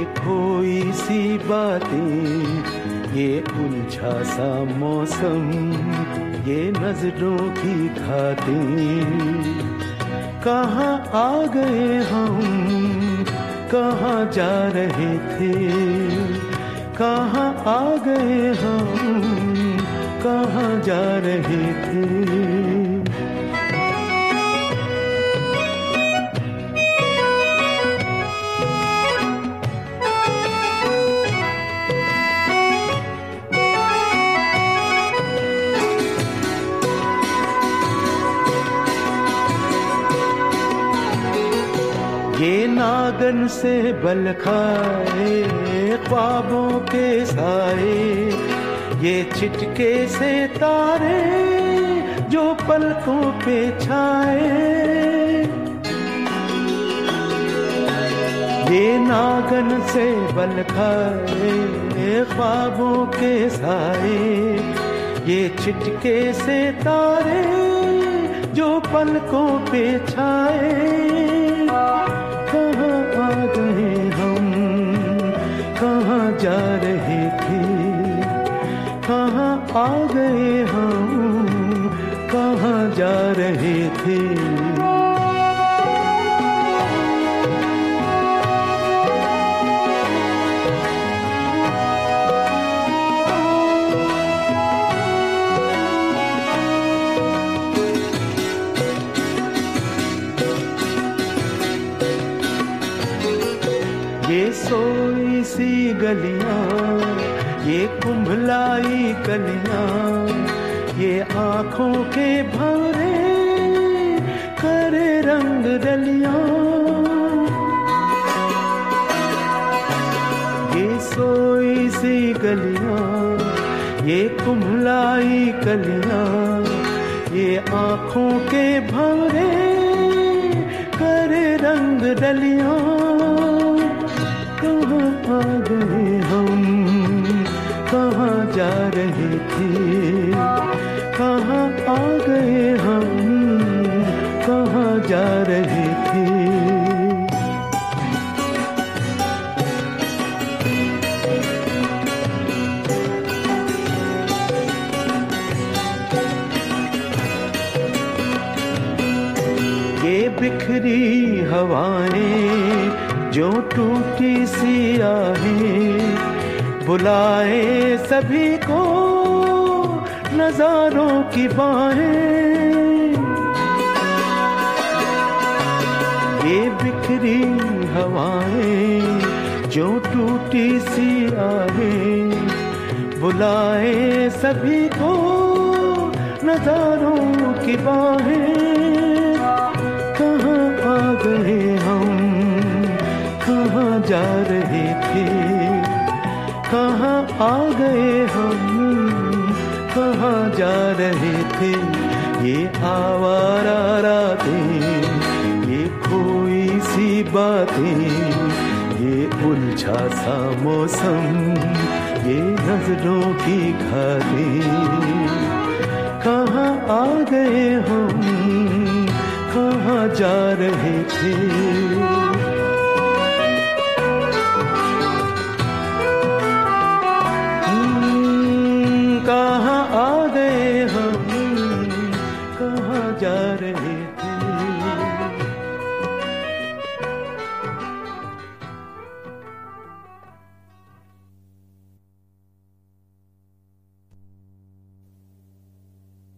खोई सी बातें, ये उलझा सा मौसम, ये नजरों की खातें। कहाँ आ गए हम, कहाँ जा रहे थे, कहाँ आ गए हम, कहाँ जा रहे थे। ये नागन से बल खाए ख्वाबों के साए, ये छिटके से तारे जो पलकों पे छाए। ये नागन से बल खाए ख्वाबों के साए, ये छिटके से तारे जो पलकों पे छाए। कहाँ आ गए हम, कहाँ जा रहे थे, कहाँ आ गए हम, कहाँ जा रहे थे। ये सोई सी गलियां, ये कुंभलाई कलियां, ये आँखों के भंवरे करे रंग रलियां। ये सोई सी गलियां, ये कुंभलाई कलियां, ये आँखों के भंवरे करे रंग रलियां। कहाँ आ गए हम, कहाँ जा रहे थे, कहाँ आ गए हम, कहाँ जा रहे थे। ये बिखरी हवाएं जो टूटी सी आहें, बुलाए सभी को नजारों की बाहें। ये बिखरी हवाएं जो टूटी सी आहें, बुलाए सभी को नजारों की बाहें। कहाँ आ गए हम, कहाँ जा रहे थे, कहाँ आ गए हम, कहाँ जा रहे थे। ये आवारा रातें, ये खोई सी बातें, ये उलझा सा मौसम, ये नजरों की खातें। कहाँ आ गए हम, कहाँ जा रहे थे।